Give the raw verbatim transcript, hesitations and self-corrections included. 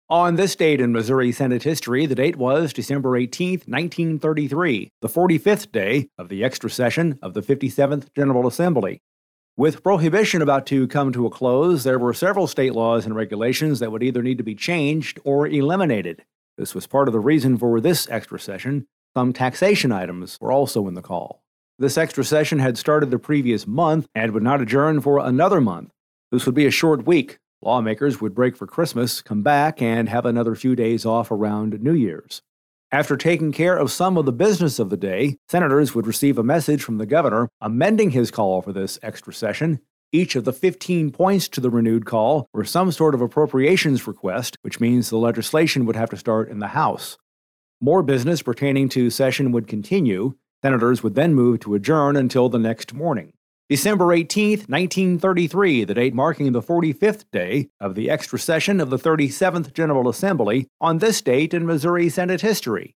On this date in Missouri Senate history, the date was December eighteenth, nineteen thirty-three, the forty-fifth day of the extra session of the fifty-seventh General Assembly. With Prohibition about to come to a close, there were several state laws and regulations that would either need to be changed or eliminated. This was part of the reason for this extra session. Some taxation items were also in the call. This extra session had started the previous month and would not adjourn for another month. This would be a short week. Lawmakers would break for Christmas, come back, and have another few days off around New Year's. After taking care of some of the business of the day, senators would receive a message from the governor amending his call for this extra session. Each of the fifteen points to the renewed call were some sort of appropriations request, which means the legislation would have to start in the House. More business pertaining to session would continue. Senators would then move to adjourn until the next morning. December eighteenth, nineteen thirty-three, the date marking the forty-fifth day of the extra session of the thirty-seventh General Assembly. On this date in Missouri Senate history,